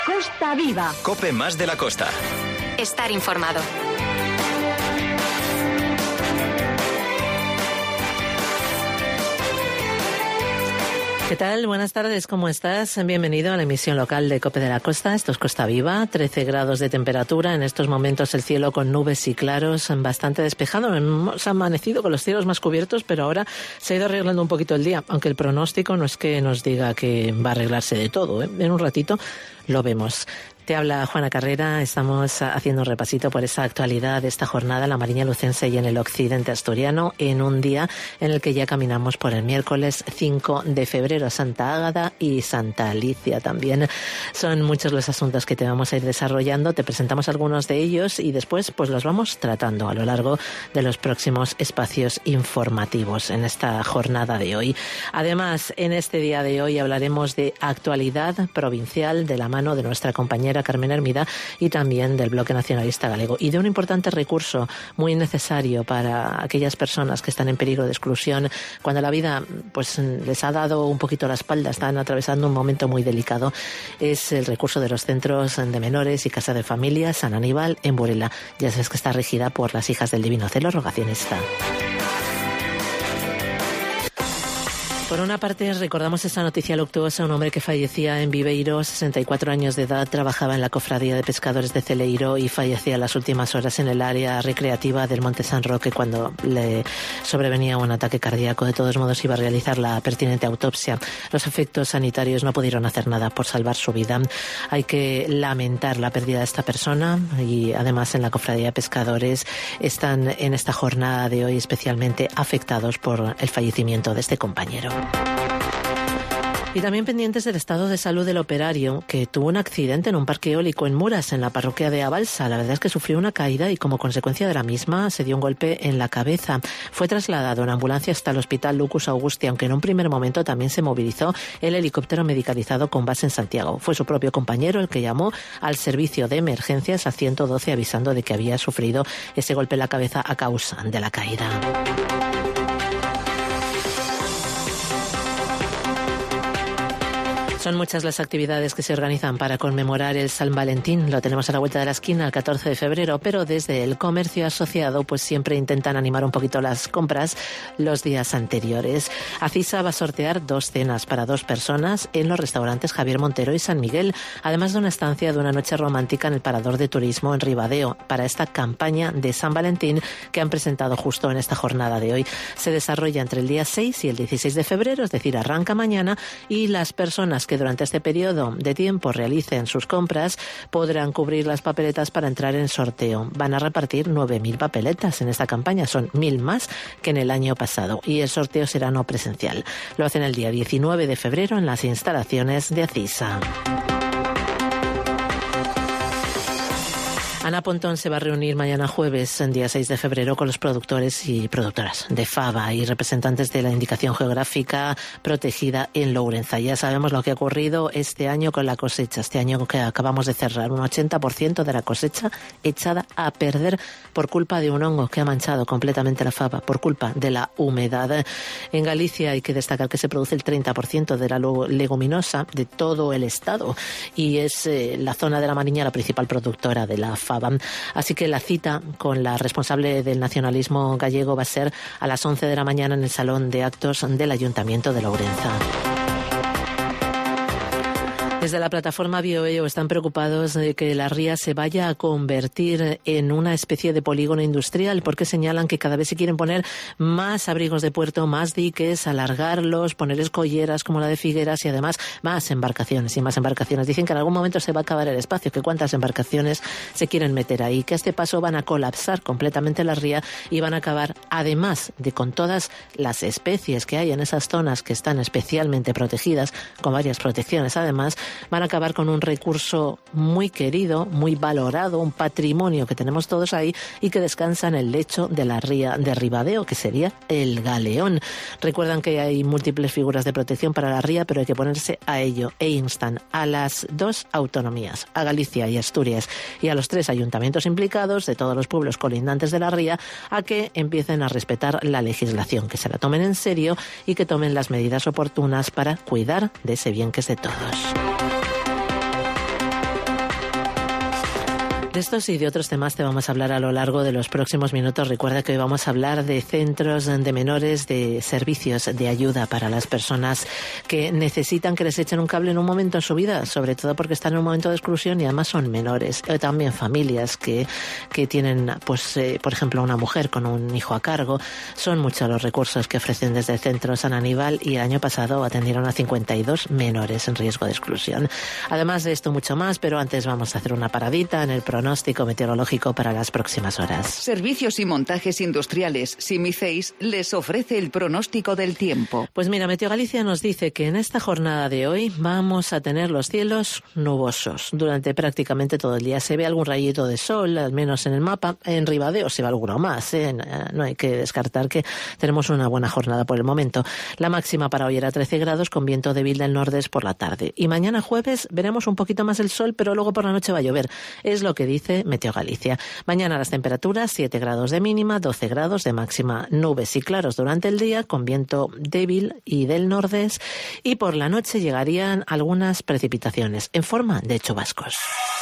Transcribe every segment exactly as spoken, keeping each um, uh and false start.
Costa Viva. COPE más de la costa. Estar informado. ¿Qué tal? Buenas tardes, ¿cómo estás? Bienvenido a la emisión local de COPE de la Costa. Esto es Costa Viva, trece grados de temperatura. En estos momentos el cielo con nubes y claros, bastante despejado. Hemos amanecido con los cielos más cubiertos, pero ahora se ha ido arreglando un poquito el día, aunque el pronóstico no es que nos diga que va a arreglarse de todo, ¿eh? En un ratito lo vemos. Te habla Juana Carrera, estamos haciendo un repasito por esa actualidad de esta jornada en la Mariña Lucense y en el occidente asturiano, en un día en el que ya caminamos por el miércoles cinco de febrero, Santa Ágata y Santa Alicia también. Son muchos los asuntos que te vamos a ir desarrollando, te presentamos algunos de ellos y después pues los vamos tratando a lo largo de los próximos espacios informativos en esta jornada de hoy. Además, en este día de hoy hablaremos de actualidad provincial de la mano de nuestra compañera Carmen Hermida y también del Bloque Nacionalista Galego y de un importante recurso muy necesario para aquellas personas que están en peligro de exclusión cuando la vida pues les ha dado un poquito la espalda, están atravesando un momento muy delicado. Es el recurso de los centros de menores y Casa de Familia San Aníbal en Burela. Ya sabes que está regida por las Hijas del Divino Celo Rogacionista. Por una parte, recordamos esta noticia luctuosa. Un hombre que fallecía en Viveiro, sesenta y cuatro años de edad, trabajaba en la Cofradía de Pescadores de Celeiro y fallecía las últimas horas en el área recreativa del Monte San Roque cuando le sobrevenía un ataque cardíaco. De todos modos, iba a realizar la pertinente autopsia. Los efectos sanitarios no pudieron hacer nada por salvar su vida. Hay que lamentar la pérdida de esta persona y además en la Cofradía de Pescadores están en esta jornada de hoy especialmente afectados por el fallecimiento de este compañero. Y también pendientes del estado de salud del operario, que tuvo un accidente en un parque eólico en Muras, en la parroquia de Abalsa. La verdad es que sufrió una caída y como consecuencia de la misma se dio un golpe en la cabeza. Fue trasladado en ambulancia hasta el hospital Lucus Augusti, aunque en un primer momento también se movilizó el helicóptero medicalizado con base en Santiago. Fue su propio compañero el que llamó al servicio de emergencias a ciento doce avisando de que había sufrido ese golpe en la cabeza a causa de la caída. Son muchas las actividades que se organizan para conmemorar el San Valentín. Lo tenemos a la vuelta de la esquina el catorce de febrero, pero desde el comercio asociado pues siempre intentan animar un poquito las compras los días anteriores. Acisa va a sortear dos cenas para dos personas en los restaurantes Javier Montero y San Miguel, además de una estancia de una noche romántica en el Parador de Turismo en Ribadeo para esta campaña de San Valentín que han presentado justo en esta jornada de hoy. Se desarrolla entre el día seis y el dieciséis de febrero, es decir, arranca mañana y las personas que que durante este periodo de tiempo realicen sus compras podrán cubrir las papeletas para entrar en sorteo. Van a repartir nueve mil papeletas en esta campaña, son mil más que en el año pasado y el sorteo será no presencial. Lo hacen el día diecinueve de febrero en las instalaciones de Acisa. Ana Pontón se va a reunir mañana jueves, día seis de febrero, con los productores y productoras de faba y representantes de la indicación geográfica protegida en Lourenza. Ya sabemos lo que ha ocurrido este año con la cosecha, este año que acabamos de cerrar. Un ochenta por ciento de la cosecha echada a perder por culpa de un hongo que ha manchado completamente la faba, por culpa de la humedad. En Galicia hay que destacar que se produce el treinta por ciento de la leguminosa de todo el estado y es eh, la zona de la Mariña la principal productora de la faba. Así que la cita con la responsable del nacionalismo gallego va a ser a las once de la mañana en el Salón de Actos del Ayuntamiento de Lourenza. Desde la plataforma BioEO están preocupados de que la ría se vaya a convertir en una especie de polígono industrial porque señalan que cada vez se quieren poner más abrigos de puerto, más diques, alargarlos, poner escolleras como la de Figueras y además más embarcaciones y más embarcaciones. Dicen que en algún momento se va a acabar el espacio, que cuántas embarcaciones se quieren meter ahí, que a este paso van a colapsar completamente la ría y van a acabar, además de con todas las especies que hay en esas zonas que están especialmente protegidas, con varias protecciones además, van a acabar con un recurso muy querido, muy valorado, un patrimonio que tenemos todos ahí y que descansa en el lecho de la ría de Ribadeo, que sería el Galeón. Recuerdan que hay múltiples figuras de protección para la ría, pero hay que ponerse a ello e instan a las dos autonomías, a Galicia y Asturias, y a los tres ayuntamientos implicados de todos los pueblos colindantes de la ría, a que empiecen a respetar la legislación, que se la tomen en serio y que tomen las medidas oportunas para cuidar de ese bien que es de todos. De estos y de otros temas te vamos a hablar a lo largo de los próximos minutos. Recuerda que hoy vamos a hablar de centros de menores, de servicios de ayuda para las personas que necesitan que les echen un cable en un momento en su vida, sobre todo porque están en un momento de exclusión y además son menores. O también familias que, que tienen, pues, eh, por ejemplo, una mujer con un hijo a cargo. Son muchos los recursos que ofrecen desde el Centro San Aníbal y el año pasado atendieron a cincuenta y dos menores en riesgo de exclusión. Además de esto, mucho más, pero antes vamos a hacer una paradita en el pronóstico meteorológico para las próximas horas. Servicios y montajes industriales Simiceis les ofrece el pronóstico del tiempo. Pues mira, Meteo Galicia nos dice que en esta jornada de hoy vamos a tener los cielos nubosos durante prácticamente todo el día. Se ve algún rayito de sol, al menos en el mapa. En Ribadeo se ve alguno más, ¿eh? No hay que descartar que tenemos una buena jornada por el momento. La máxima para hoy era trece grados con viento débil del nordés por la tarde. Y mañana jueves veremos un poquito más el sol, pero luego por la noche va a llover. Es lo que dice Meteo Galicia. Mañana las temperaturas, siete grados de mínima, doce grados de máxima, nubes y claros durante el día con viento débil y del nordés, y por la noche llegarían algunas precipitaciones en forma de chubascos.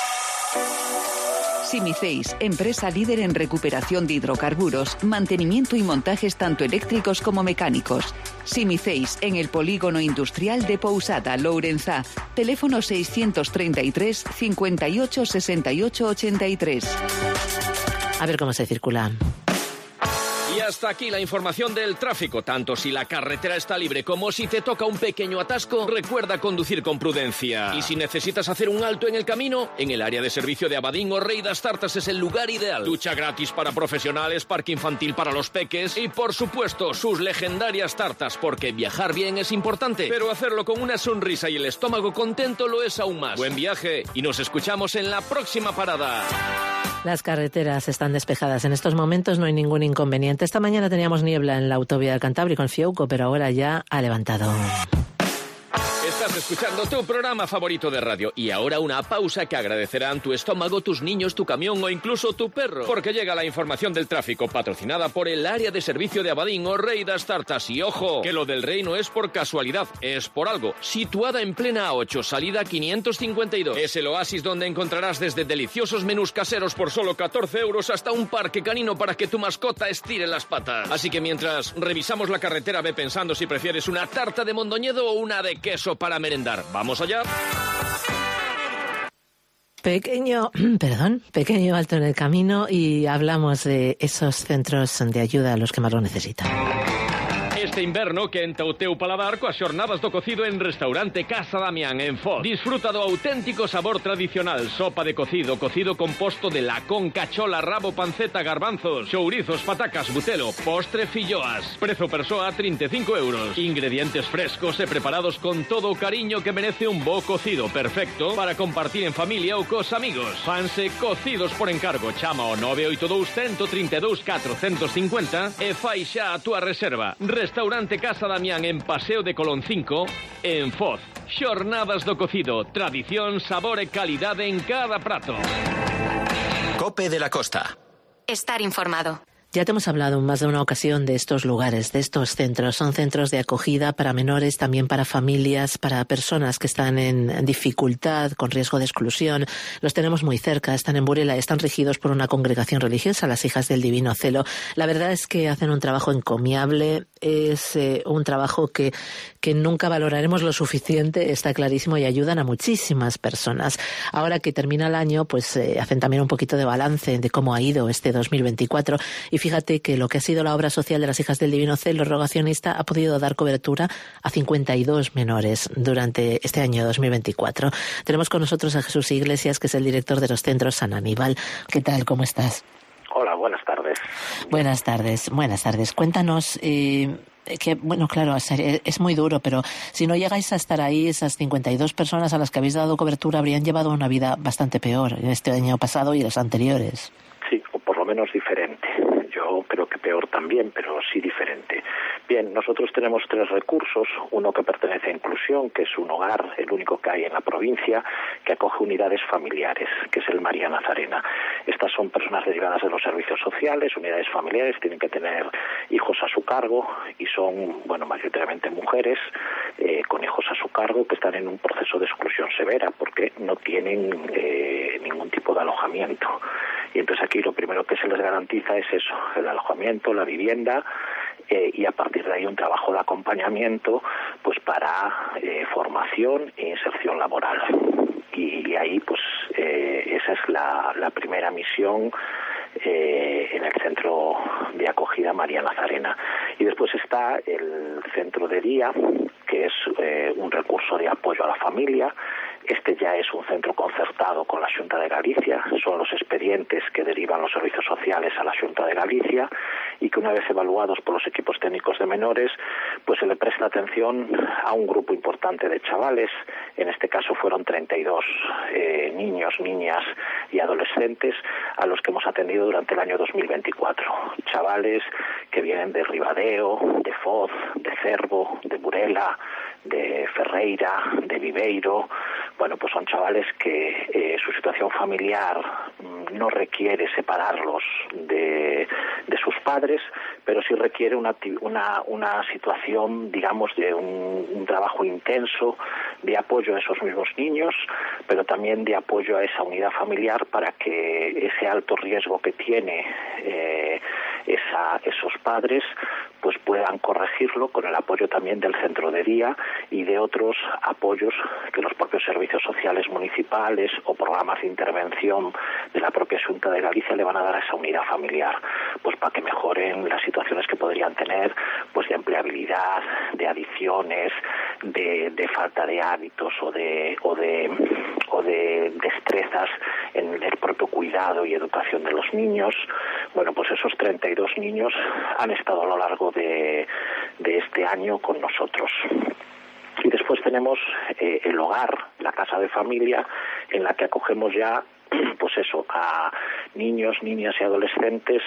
Simiceis, empresa líder en recuperación de hidrocarburos, mantenimiento y montajes tanto eléctricos como mecánicos. Simiceis, en el polígono industrial de Pousada, Lourenzá. Teléfono seiscientos treinta y tres, cincuenta y ocho, sesenta y ocho, ochenta y tres. A ver cómo se circula. Y hasta aquí la información del tráfico. Tanto si la carretera está libre como si te toca un pequeño atasco, recuerda conducir con prudencia. Y si necesitas hacer un alto en el camino, en el área de servicio de Abadín o Rey das Tartas es el lugar ideal. Ducha gratis para profesionales, parque infantil para los peques y, por supuesto, sus legendarias tartas, porque viajar bien es importante, pero hacerlo con una sonrisa y el estómago contento lo es aún más. Buen viaje y nos escuchamos en la próxima parada. Las carreteras están despejadas. En estos momentos no hay ningún inconveniente. Esta mañana teníamos niebla en la autovía del Cantábrico, en Fiouco, pero ahora ya ha levantado. Estás escuchando tu programa favorito de radio y ahora una pausa que agradecerán tu estómago, tus niños, tu camión o incluso tu perro, porque llega la información del tráfico patrocinada por el área de servicio de Abadín o Rey das Tartas. Y ojo, que lo del Rey no es por casualidad, es por algo. Situada en plena A ocho, salida quinientos cincuenta y dos. Es el oasis donde encontrarás desde deliciosos menús caseros por solo catorce euros hasta un parque canino para que tu mascota estire las patas. Así que mientras revisamos la carretera, ve pensando si prefieres una tarta de mondoñedo o una de queso para merendar. ¡Vamos allá! Pequeño, perdón, pequeño alto en el camino y hablamos de esos centros de ayuda a los que más lo necesitan. Este inverno quenta o teu paladar coas xornadas do cocido en Restaurante Casa Damián en Foz. Disfruta do auténtico sabor tradicional, sopa de cocido, cocido composto de lacón, cachola, rabo, panceta, garbanzos, chourizos, patacas, butelo, postre, filloas. Prezo persoa trinta e cinco euros. Ingredientes frescos e preparados con todo o cariño que merece un bo cocido, perfecto para compartir en familia ou cos amigos. Fanse cocidos por encargo. Chama ao nove oito dous, uno tres dous, catrocentos cincuenta e fai xa a túa reserva. Restaurante Casa Damián en Paseo de Colón cinco, en Foz. Xornadas do cocido, tradición, sabor e calidade en cada prato. Cope de la Costa. Estar informado. Ya te hemos hablado en más de una ocasión de estos lugares, de estos centros. Son centros de acogida para menores, también para familias, para personas que están en dificultad, con riesgo de exclusión. Los tenemos muy cerca, están en Burela, están regidos por una congregación religiosa, las Hijas del Divino Celo. La verdad es que hacen un trabajo encomiable, es eh, un trabajo que, que nunca valoraremos lo suficiente, está clarísimo, y ayudan a muchísimas personas. Ahora que termina el año, pues eh, hacen también un poquito de balance de cómo ha ido este dos mil veinticuatro. Y fíjate que lo que ha sido la obra social de las Hijas del Divino Celo Rogacionista ha podido dar cobertura a cincuenta y dos menores durante este año dos mil veinticuatro. Tenemos con nosotros a Jesús Iglesias, que es el director de los centros San Aníbal. ¿Qué tal? ¿Cómo estás? Hola, buenas tardes. Buenas tardes, buenas tardes. Cuéntanos, eh, que, bueno, claro, es muy duro, pero si no llegáis a estar ahí, esas cincuenta y dos personas a las que habéis dado cobertura habrían llevado una vida bastante peor en este año pasado y los anteriores. Sí, o por lo menos diferente. Yo creo que peor también, pero sí diferente. Bien, nosotros tenemos tres recursos, uno que pertenece a Inclusión, que es un hogar, el único que hay en la provincia, que acoge unidades familiares, que es el María Nazarena. Estas son personas derivadas de los servicios sociales, unidades familiares, tienen que tener hijos a su cargo y son, bueno, mayoritariamente mujeres eh, con hijos a su cargo que están en un proceso de exclusión severa porque no tienen eh, ningún tipo de alojamiento. Y entonces aquí lo primero que se les garantiza es eso, el alojamiento, la vivienda, eh, y a partir de ahí un trabajo de acompañamiento pues para eh, formación e inserción laboral. Y, y ahí pues eh, esa es la, la primera misión eh, en el centro de acogida María Nazarena. Y después está el centro de día, que es eh, un recurso de apoyo a la familia. Este ya es un centro concertado con la Xunta de Galicia, son los expedientes que derivan los servicios sociales a la Xunta de Galicia y que una vez evaluados por los equipos técnicos de menores, pues se le presta atención a un grupo importante de chavales, en este caso fueron treinta y dos eh, niños, niñas y adolescentes a los que hemos atendido durante el año dos mil veinticuatro. Chavales que vienen de Ribadeo, de Foz, de Cervo, de Burela, de Ferreira, de Viveiro. Bueno, pues son chavales que eh, su situación familiar no requiere separarlos de, de sus padres, pero sí requiere una, una, una situación, digamos, de un, un trabajo intenso de apoyo a esos mismos niños, pero también de apoyo a esa unidad familiar para que ese alto riesgo que tiene eh, esa, esos padres pues puedan corregirlo con el apoyo también del centro de día y de otros apoyos que los propios servicios sociales municipales o programas de intervención de la propia Xunta de Galicia le van a dar a esa unidad familiar, pues para que mejoren las situaciones que podrían tener, pues de empleabilidad, de adicciones, de, de falta de hábitos o de o de o de destrezas en el propio cuidado y educación de los niños. Bueno, pues esos treinta y dos niños han estado a lo largo de, de este año con nosotros. Y después tenemos eh, el hogar, la casa de familia, en la que acogemos ya, pues eso, a niños, niñas y adolescentes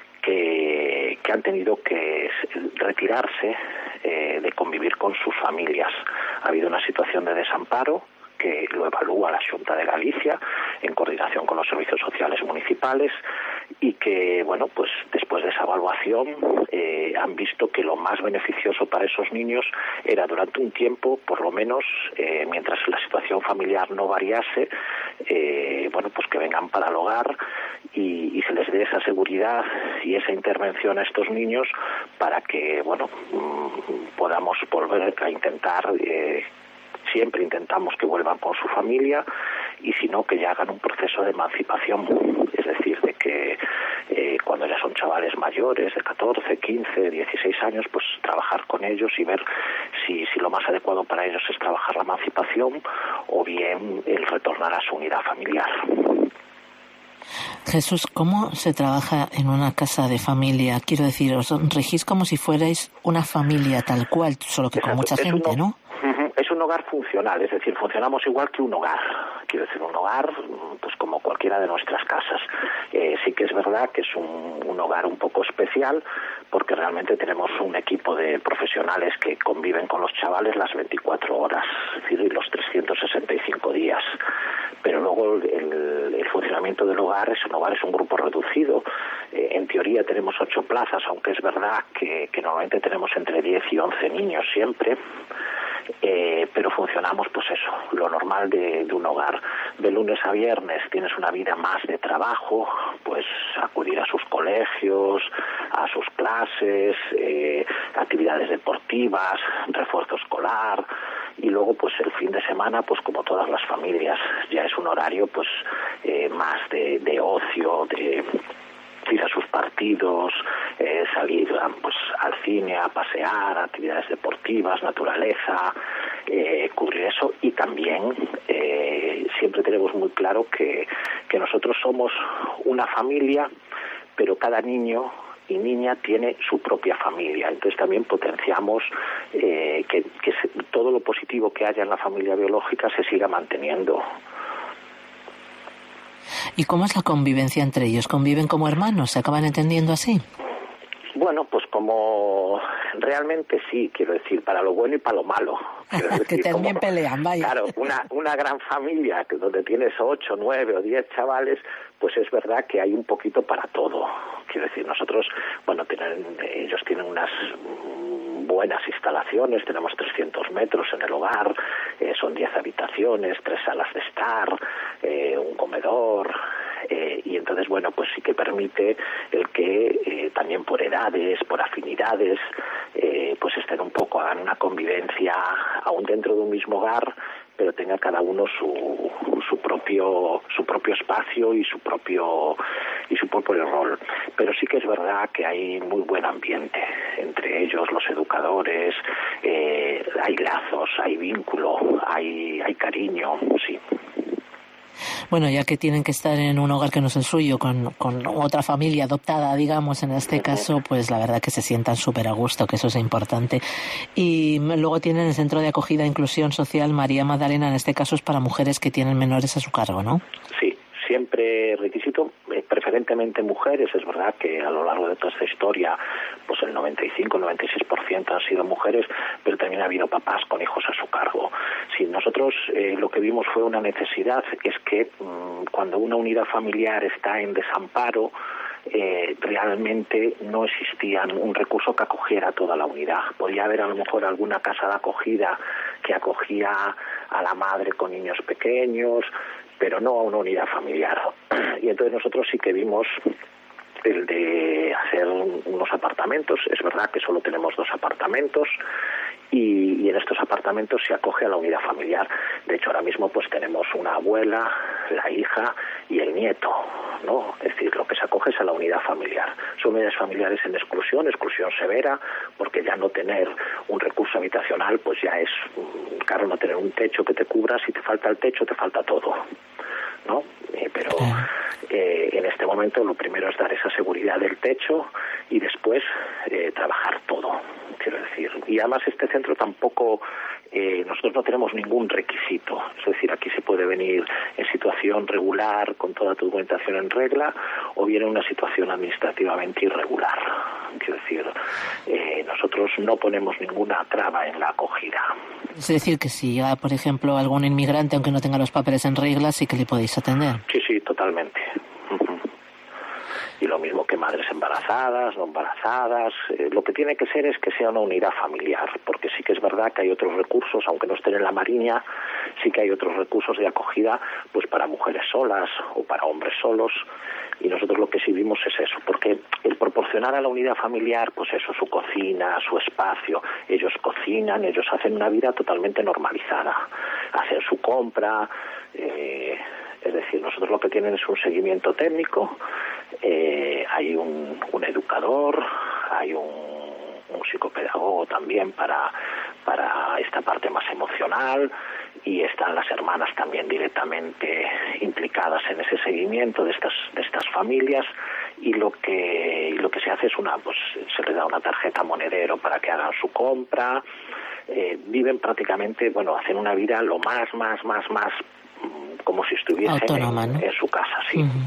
que, que han tenido que retirarse eh, de convivir con sus familias. Ha habido una situación de desamparo que lo evalúa la Xunta de Galicia en coordinación con los servicios sociales municipales y que, bueno, pues después de esa evaluación eh, han visto que lo más beneficioso para esos niños era durante un tiempo, por lo menos, eh, mientras la situación familiar no variase, eh, bueno, pues que vengan para el hogar y, y se les dé esa seguridad y esa intervención a estos niños para que, bueno, mmm, podamos volver a intentar eh, siempre intentamos que vuelvan con su familia y si no, que ya hagan un proceso de emancipación, es decir, de que eh, cuando ya son chavales mayores de catorce, quince, dieciséis años, pues trabajar con ellos y ver si, si lo más adecuado para ellos es trabajar la emancipación o bien el retornar a su unidad familiar. Jesús, ¿cómo se trabaja en una casa de familia? Quiero decir, os regís como si fuerais una familia tal cual, solo que con mucha gente, uno, ¿no? Es un hogar funcional, es decir, funcionamos igual que un hogar. Quiero decir, un hogar, pues como cualquiera de nuestras casas. Eh, sí que es verdad que es un, un hogar un poco especial, porque realmente tenemos un equipo de profesionales que conviven con los chavales las veinticuatro horas, es decir, los trescientos sesenta y cinco días. Pero luego el, el funcionamiento del hogar es un hogar, es un grupo reducido. Eh, en teoría tenemos ocho plazas, aunque es verdad que, que normalmente tenemos entre diez y once niños siempre. Eh, pero funcionamos pues eso, lo normal de, de un hogar. De lunes a viernes tienes una vida más de trabajo, pues acudir a sus colegios, a sus clases, eh, actividades deportivas, refuerzo escolar, y luego pues el fin de semana, pues como todas las familias, ya es un horario pues eh, más de, de ocio, de ir a sus partidos, eh, salir pues al cine, a pasear, actividades deportivas, naturaleza, eh, cubrir eso. Y también eh, siempre tenemos muy claro que, que nosotros somos una familia, pero cada niño y niña tiene su propia familia. Entonces también potenciamos eh, que, que se, todo lo positivo que haya en la familia biológica se siga manteniendo. ¿Y cómo es la convivencia entre ellos? ¿Conviven como hermanos? ¿Se acaban entendiendo así? Bueno, pues como realmente sí, quiero decir, para lo bueno y para lo malo. Decir, que también como, pelean, vaya. Claro, una, una gran familia donde tienes ocho, nueve o diez chavales, pues es verdad que hay un poquito para todo. Quiero decir, nosotros, bueno, tienen, ellos tienen unas buenas instalaciones, tenemos trescientos metros en el hogar, eh, son diez habitaciones, tres salas de estar, eh, un comedor, eh, y entonces, bueno, pues sí que permite el que eh, también por edades, por afinidades, eh, pues estén un poco, hagan una convivencia aún dentro de un mismo hogar, pero tenga cada uno su su propio su propio espacio y su propio y su propio rol. Pero sí que es verdad que hay muy buen ambiente entre ellos, los educadores, eh, hay lazos, hay vínculo, hay hay cariño, sí. Bueno, ya que tienen que estar en un hogar que no es el suyo, con, con otra familia adoptada, digamos, en este caso, pues la verdad que se sientan súper a gusto, que eso es importante. Y luego tienen el Centro de Acogida e Inclusión Social María Magdalena, en este caso es para mujeres que tienen menores a su cargo, ¿no? Sí, siempre requisito, eh, preferentemente mujeres. Es verdad que a lo largo de toda esta historia, pues el noventa y cinco, noventa y seis por ciento han sido mujeres, pero también ha habido papás con hijos a su cargo. Sí, nosotros eh, lo que vimos fue una necesidad, es que mmm, cuando una unidad familiar está en desamparo, Eh, realmente no existía un recurso que acogiera a toda la unidad. Podía haber a lo mejor alguna casa de acogida que acogía a la madre con niños pequeños, pero no a una unidad familiar. Y entonces nosotros sí que vimos el de hacer unos apartamentos. Es verdad que solo tenemos dos apartamentos y, y en estos apartamentos se acoge a la unidad familiar. De hecho, ahora mismo pues tenemos una abuela, la hija y el nieto, ¿no? Es decir, lo que se acoge es a la unidad familiar. Son unidades familiares en exclusión, exclusión severa, porque ya no tener un recurso habitacional pues ya es, claro, no tener un techo que te cubra. Si te falta el techo, te falta todo, ¿no? Eh, pero eh, en este momento lo primero es dar esa seguridad del techo y después eh, trabajar todo, quiero decir. Y además este centro tampoco, eh, nosotros no tenemos ningún requisito, es decir, aquí se puede venir en situación regular con toda tu documentación en regla o bien en una situación administrativamente irregular. Quiero decir, eh, nosotros no ponemos ninguna traba en la acogida. Es decir, que si llega, por ejemplo, algún inmigrante, aunque no tenga los papeles en regla, sí que le podéis atender. Sí, sí, totalmente. Uh-huh. Y lo mismo que madres embarazadas, no embarazadas. Eh, lo que tiene que ser es que sea una unidad familiar, porque sí que es verdad que hay otros recursos, aunque no estén en la Mariña, sí que hay otros recursos de acogida pues para mujeres solas o para hombres solos. Y nosotros lo que sí vimos es eso, porque el proporcionar a la unidad familiar, pues eso, su cocina, su espacio, ellos cocinan, ellos hacen una vida totalmente normalizada, hacen su compra, eh, es decir, nosotros lo que tienen es un seguimiento técnico, eh, hay un, un educador, hay un, un psicopedagogo también para, para esta parte más emocional, y están las hermanas también directamente implicadas en ese seguimiento de estas de estas familias, y lo que y lo que se hace es una pues se les da una tarjeta monedero para que hagan su compra. Eh, viven prácticamente, bueno, hacen una vida lo más más más más como si estuviesen autónoma, en, ¿no? en su casa, sí. Uh-huh.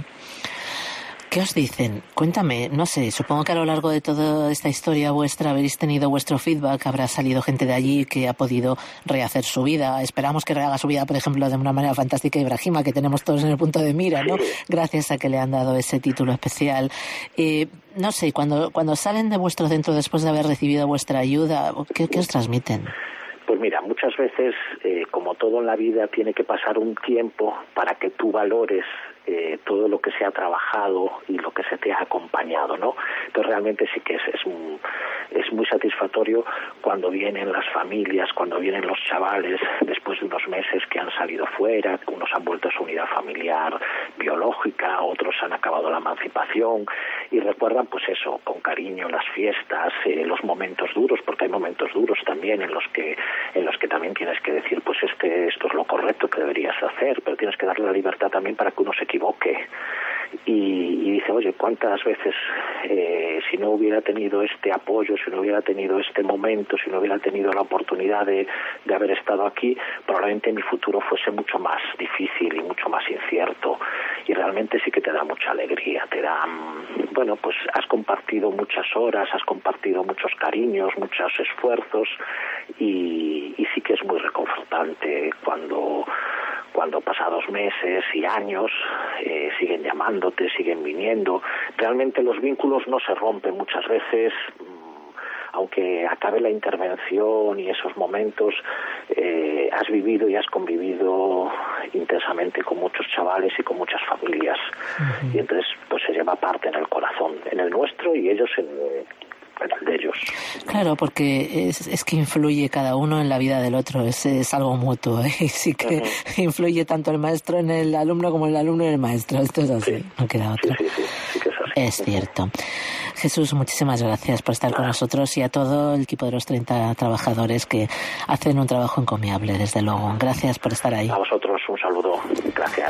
¿Qué os dicen? Cuéntame, no sé, supongo que a lo largo de toda esta historia vuestra habréis tenido vuestro feedback, habrá salido gente de allí que ha podido rehacer su vida. Esperamos que rehaga su vida, por ejemplo, de una manera fantástica Ibrahima, que tenemos todos en el punto de mira, ¿no? Gracias a que le han dado ese título especial. Eh, no sé, cuando, cuando salen de vuestro centro después de haber recibido vuestra ayuda, ¿qué, qué os transmiten? Pues mira, muchas veces, eh, como todo en la vida, tiene que pasar un tiempo para que tú valores eh, todo lo que se ha trabajado y lo que se te ha acompañado, ¿no? Entonces realmente sí que es, es, un, es muy satisfactorio cuando vienen las familias, cuando vienen los chavales después de unos meses que han salido fuera, unos han vuelto a su unidad familiar biológica, otros han acabado la emancipación y recuerdan pues eso, con cariño las fiestas, eh, los momentos duros, porque hay momentos duros también en los que en los que también tienes que decir pues este esto es lo correcto que deberías hacer, pero tienes que darle la libertad también para que uno se equivoque. Y, y dice, oye, ¿cuántas veces eh, si no hubiera tenido este apoyo, si no hubiera tenido este momento, si no hubiera tenido la oportunidad de, de haber estado aquí, probablemente mi futuro fuese mucho más difícil y mucho más incierto? Y realmente sí que te da mucha alegría, te da, bueno, pues has compartido muchas horas, has compartido muchos cariños, muchos esfuerzos, y, y sí que es muy reconfortante cuando cuando pasados meses y años eh, siguen llamándote, siguen viniendo. Realmente los vínculos no se rompen muchas veces, aunque acabe la intervención y esos momentos, eh, has vivido y has convivido intensamente con muchos chavales y con muchas familias. Uh-huh. Y entonces pues se lleva parte en el corazón, en el nuestro y ellos en, en el de ellos. Claro, porque es, es que influye cada uno en la vida del otro, es, es algo mutuo, ¿eh? Y sí que uh-huh. influye tanto el maestro en el alumno como el alumno en el maestro. Esto es así, sí. No queda otra. Sí, sí, sí, sí que es así. Es cierto. Jesús, muchísimas gracias por estar con nosotros y a todo el equipo de los treinta trabajadores que hacen un trabajo encomiable, desde luego. Gracias por estar ahí. A vosotros un saludo. Gracias.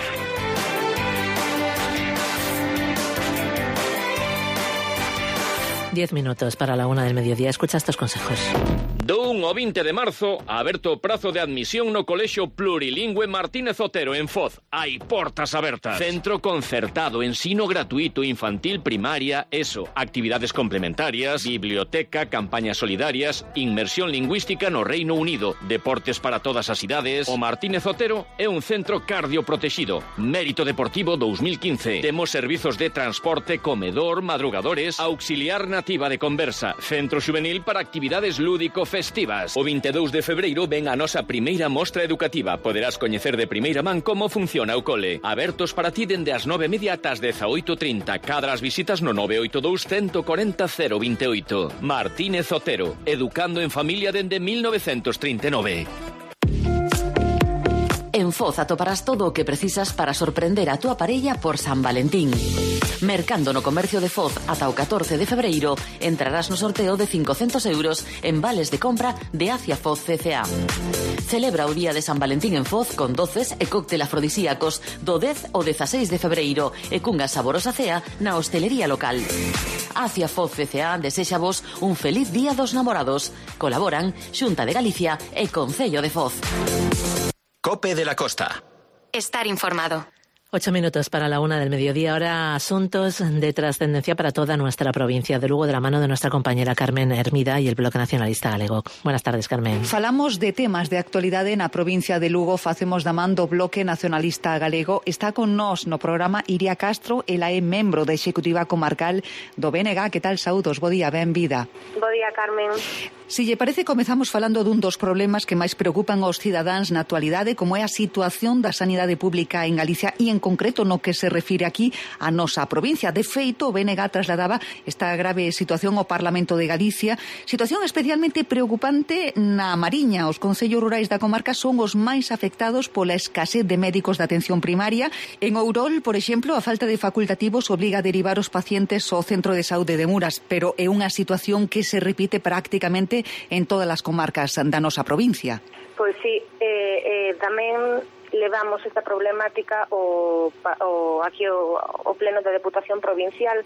Diez minutos para la una del mediodía. Escucha estos consejos. Do un ao vinte de marzo, aberto o prazo de admisión no Colexio Plurilingüe Martínez Otero en Foz. Hai portas abertas. Centro concertado, ensino gratuito, infantil, primaria, ESO, actividades complementarias, biblioteca, campañas solidarias, inmersión lingüística no Reino Unido, deportes para todas as idades. O Martínez Otero é un centro cardioprotexido. Mérito Deportivo dos mil quince. Temos servizos de transporte, comedor, madrugadores, auxiliar nativa de conversa, centro juvenil para actividades lúdico-festivas. O vinte e dous de febreiro ven a nosa primeira mostra educativa. Poderás coñecer de primeira man como funciona o cole. Abertos para ti dende as nove e media ata as dezaoito e trinta. Cadra as visitas no nove oito dous, uno cuatro cero, cero vinte e oito. Martínez Otero, educando en familia dende mil novecentos trinta e nove. En Foz atoparás todo o que precisas para sorprender a túa parella por San Valentín. Mercando no comercio de Foz ata o catorce de febreiro entrarás no sorteo de cincocentos euros en vales de compra de Acia Foz C C A. Celebra o día de San Valentín en Foz con doces e cóctel afrodisíacos do dez ao dezaseis de febreiro e cunha saborosa cea na hostelería local. Acia Foz C C A desexa vos un feliz día dos namorados. Colaboran Xunta de Galicia e Concello de Foz. Cope de la Costa. Estar informado. Ocho minutos para la una del mediodía. Ahora asuntos de trascendencia para toda nuestra provincia, de Lugo, de la mano de nuestra compañera Carmen Hermida y el Bloque Nacionalista Galego. Buenas tardes, Carmen. Falamos de temas de actualidade na provincia de Lugo, facemos da man do Bloque Nacionalista Galego. Está con nós no programa Iria Castro, ela é membro da Executiva Comarcal do B N G. Que tal, saúdos? Bo día, ben vida. Bo día, Carmen. Si lle parece, comezamos falando dun dos problemas que máis preocupan aos cidadáns na actualidade, como é a situación da sanidade pública en Galicia e en concreto no que se refire aquí a nosa provincia. De feito, o B N G trasladaba esta grave situación ao Parlamento de Galicia, situación especialmente preocupante na Mariña. Os concellos rurais da comarca son os máis afectados pola escasez de médicos de atención primaria. En Ourol, por exemplo, a falta de facultativos obriga a derivar os pacientes ao Centro de Saúde de Muras, pero é unha situación que se repite prácticamente en todas as comarcas da nosa provincia. Pois sí, eh, eh, tamén levamos esta problemática o, o aquí o, o pleno da Deputación Provincial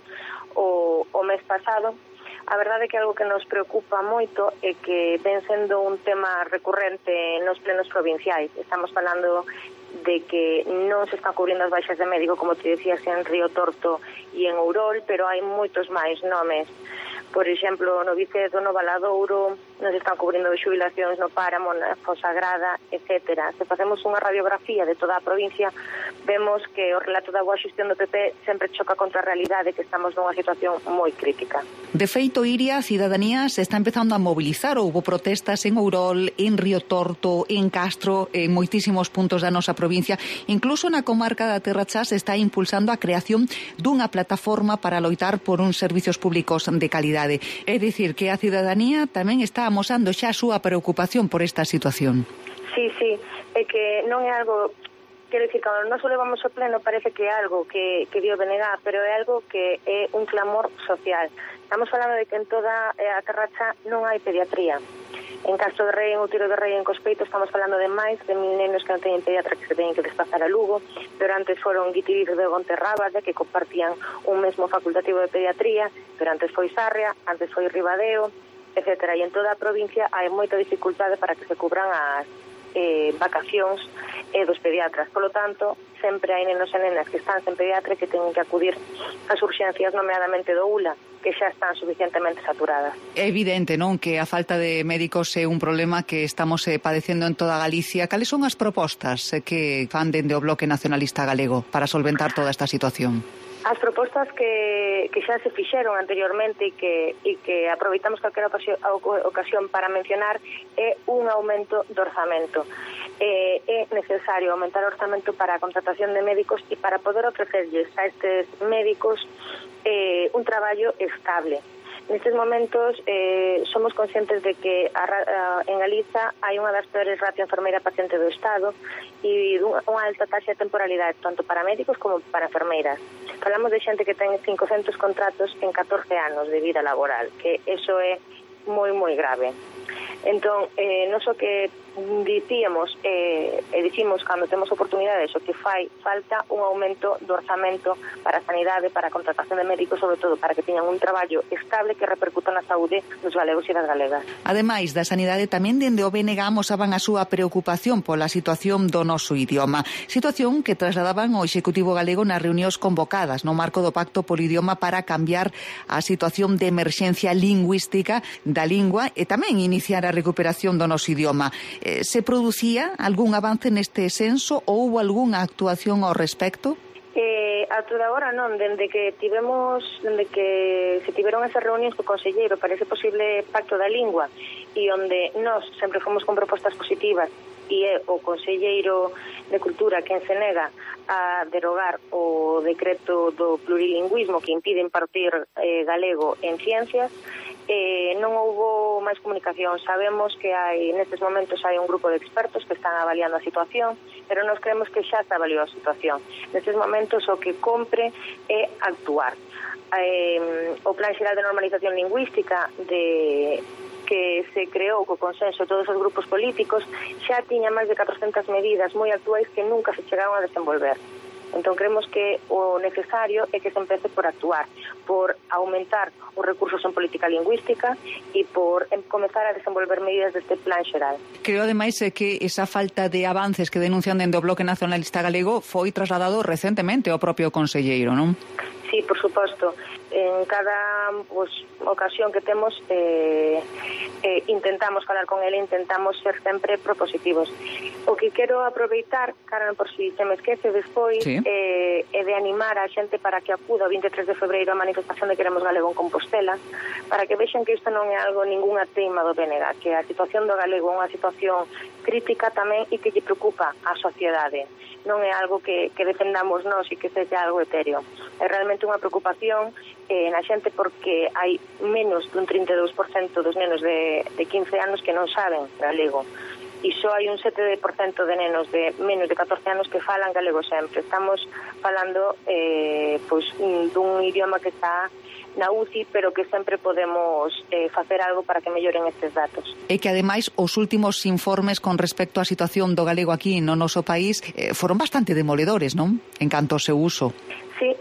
o, o mes pasado. A verdade é que algo que nos preocupa moito é que ven sendo un tema recurrente nos plenos provinciais. Estamos falando de que non se están cubrindo as baixas de médico, como te decías, en Río Torto e en Ourol, pero hai moitos máis nomes. Por exemplo, no Vicedo, no Valadouro, nos están cubrindo xubilacións no Páramo, na Fosagrada, etcétera. Se facemos unha radiografía de toda a provincia, vemos que o relato da boa xestión do P P sempre choca contra a realidade, que estamos nunha situación moi crítica. De feito, Iria, a cidadanía se está empezando a mobilizar. Houbo protestas en Ourol, en Río Torto, en Castro, en moitísimos puntos da nosa provincia. Incluso na comarca da Terra Chá se está impulsando a creación dunha plataforma para loitar por uns servicios públicos de calidade. É dicir, que a cidadanía tamén está amosando xa a súa preocupación por esta situación. Sí, sí, é que non é algo, quero dicir, cando non só levamos ao pleno parece que é algo que, que dio B N G, pero é algo que é un clamor social. Estamos falando de que en toda a Terra Chá non hai pediatría. En Castro de Rei, en Outiro de Rei, en Cospeito, estamos falando de máis de mil nenos que non teñen pediatra, que se teñen que desplazar a Lugo, pero antes foron Guitirir de Gonterrábade, que compartían un mesmo facultativo de pediatría, pero antes foi Sarria, antes foi Ribadeo, etcétera. E en toda a provincia hai moita dificultade para que se cubran as eh, vacacións eh, dos pediatras. Por lo tanto, sempre hai nenos e nenas que están sen pediatra e que teñen que acudir ás urxencias, nomeadamente do U L A, que xa están suficientemente saturadas. É evidente, non, que a falta de médicos é un problema que estamos eh, padecendo en toda Galicia. Cales son as propostas eh, que fan dende o Bloque Nacionalista Galego para solventar toda esta situación? As propostas que, que xa se fixeron anteriormente e que, e que aproveitamos calquera ocasión para mencionar é un aumento do orzamento. Eh, é necesario aumentar o orzamento para a contratación de médicos e para poder ofrecerlles a estes médicos eh, un traballo estable. Nestes momentos eh, somos conscientes de que a, a, en Galiza hai unha das peores ratio enfermeira-paciente do Estado e unha, unha alta taxa de temporalidade tanto para médicos como para enfermeiras. Falamos de xente que ten cincocentos contratos en catorce anos de vida laboral, que eso é moi, moi grave. Entón, eh, non só que dicíamos eh, e dicimos cando temos oportunidades o que fai falta un aumento do orzamento para a sanidade, para a contratación de médicos, sobre todo para que teñan un traballo estable que repercuta na saúde dos galegos e das galegas. Ademais da sanidade, tamén dende o B N G amosaban a súa preocupación pola situación do noso idioma, situación que trasladaban ao Executivo galego nas reunións convocadas no marco do Pacto polo Idioma para cambiar a situación de emerxencia lingüística da lingua e tamén iniciar a recuperación do noso idioma. Se producía algún avance neste senso ou houve algunha actuación ao respecto? Eh, a toda agora non, dende que tivemos, dende que se tiveron esas reunións co conselleiro para ese posible pacto da lingua e onde nós sempre fomos con propostas positivas e é o conselleiro de Cultura quen se nega a derogar o decreto do plurilingüismo que impide impartir eh, galego en ciencias. Eh, non houbo máis comunicación. Sabemos que hai nestes momentos hai un grupo de expertos que están avaliando a situación, pero nós creemos que xa se avaliou a situación. Nestes momentos o que compre é actuar. Eh, o Plan Xeral de Normalización Lingüística de que se creou co consenso de todos os grupos políticos xa tiña máis de catrocentas medidas moi actuais que nunca se chegaron a desenvolver. Entón creemos que o necesario é que se empece por actuar, por aumentar os recursos en política lingüística e por comezar a desenvolver medidas deste plan xeral. Creo ademais que esa falta de avances que denuncian dende o Bloque Nacionalista Galego foi trasladado recentemente ao propio conselleiro, non? Sí, por suposto. En cada pues, ocasión que temos eh, eh, intentamos falar con ele, intentamos ser sempre propositivos. O que quero aproveitar, Carmen, por si se me esquece despois, sí. eh, é de animar a xente para que acuda o vinte e tres de febreiro a manifestación de Queremos Galego en Compostela, para que vexan que isto non é algo ninguna teima do B N G, que a situación do galego é unha situación crítica tamén e que lle preocupa á sociedade. Non é algo que, que defendamos nós e que sexa algo etéreo. É realmente unha preocupación eh, na xente porque hai menos dun trinta e dous por cento dos nenos de, de quince anos que non saben galego. E só hai un sete por cento de nenos de menos de catorce anos que falan galego sempre. Estamos falando eh, pois, dun idioma que está na U C I, pero que sempre podemos eh, facer algo para que melloren estes datos. E que, ademais, os últimos informes con respecto á situación do galego aquí no noso país eh, foron bastante demoledores, non? En canto ao seu uso. Sí,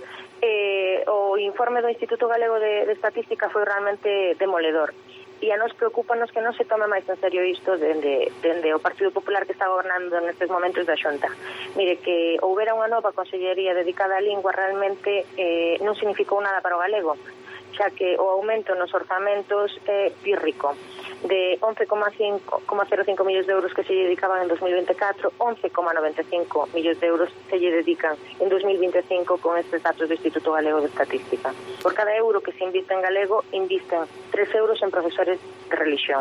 eh, o informe do Instituto Galego de, de Estatística foi realmente demoledor. E a nos preocupanos que non se tome máis en serio isto dende, dende o Partido Popular que está gobernando nestes momentos da Xunta. Mire, que houbera unha nova consellería dedicada á lingua realmente eh, non significou nada para o galego, xa que o aumento nos orzamentos é pírrico. De once coma cero cinco millóns de euros que se lle dedicaban en dos mil vinte e catro, once coma noventa e cinco millóns de euros se lle dedican en dos mil vinte e cinco con estes datos do Instituto Galego de Estatística. Por cada euro que se inviste en galego, invisten tres euros en profesores de religión.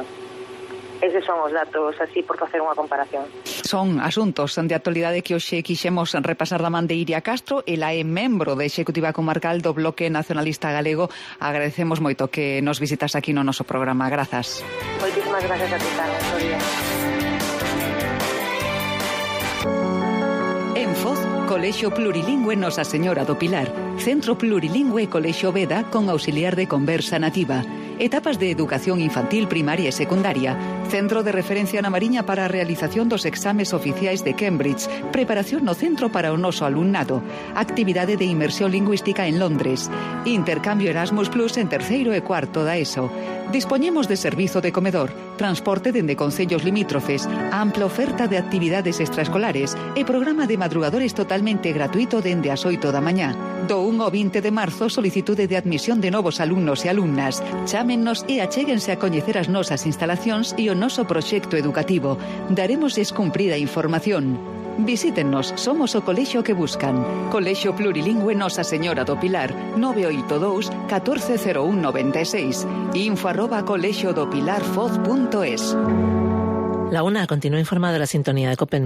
Eses son os datos, así, por facer unha comparación. Son asuntos de actualidade que hoxe quixemos repasar da man de Iria Castro. Ela é membro da Executiva Comarcal do Bloque Nacionalista Galego. Agradecemos moito que nos visitas aquí no noso programa. Grazas. Moitísimas gracias a ti, Carmen. En Foz, Colexio Plurilingüe Nosa Señora do Pilar. Centro Plurilingüe Colexio Veda con auxiliar de conversa nativa. Etapas de educación infantil, primaria e secundaria. Centro de referencia na Mariña para a realización dos exames oficiais de Cambridge. Preparación no centro para o noso alumnado. Actividade de inmersión lingüística en Londres. Intercambio Erasmus Plus en terceiro e cuarto da ESO. Dispoñemos de servizo de comedor, transporte dende concellos limítrofes, ampla oferta de actividades extraescolares e programa de madrugadores totalmente gratuito dende as oito da mañá. Do un ao vinte de marzo, solicitude de admisión de novos alumnos e alumnas. Chámennos e achéguense a coñecer as nosas instalacións e o noso proxecto educativo. Daremosles cumprida información. Visítennos, somos o colexio que buscan. Colexio Plurilingüe Nosa Señora do Pilar, nove oito dous, catorce cero un noventa e seis. Info arroba colexio do pilar foz punto es. La una continúa informada de la sintonía de COPE.